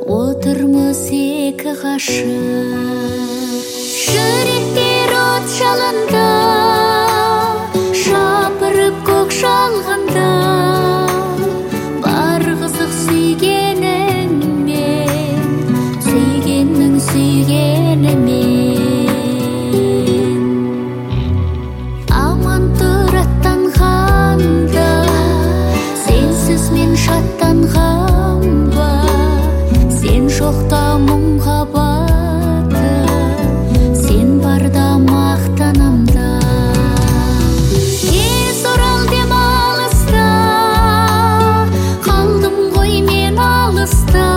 Отырмыз екі ғашық, жүректер от жалында, жапырып көк шалғанда, бар қызық сүйгеніңмен, сүйгеннің сүйгенімен. Аман тұр аттанғанда, сенсіз мен шаттанған ба, сен жоқта мұңға батып, сен барда мақтанамда. Тез орал дем алыста, қалдым ғой мен алыста,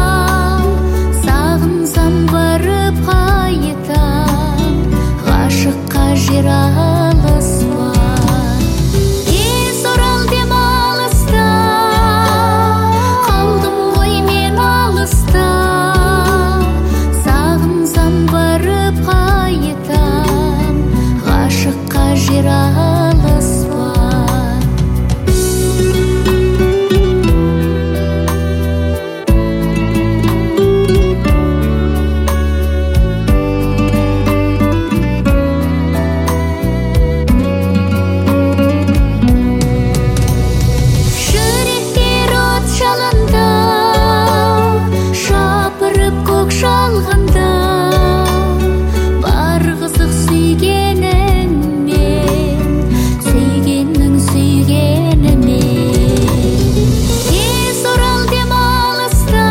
сағынсам барып қайтам, ғашыққа жер алыс бар. Тез орал дем алыста, қалдым ғой мен алыста, сағынсам барып қайтам, ғашыққа жер алыс бар. Жүректер от жалында, жапырып көк шалғанда, бар қызық сүйгеніңмен, сүйгеннің сүйгенімен. Тез орал дем алыста,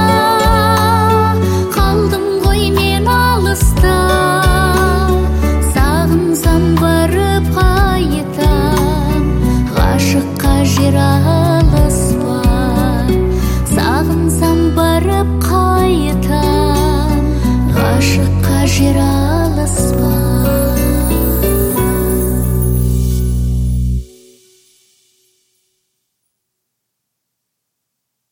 қалдым ғой мен алыста, сағынсам барып қайтам, ғашыққа жер алыс бар. Сағынсам барып қайтам, ғашыққа жер алыс бар.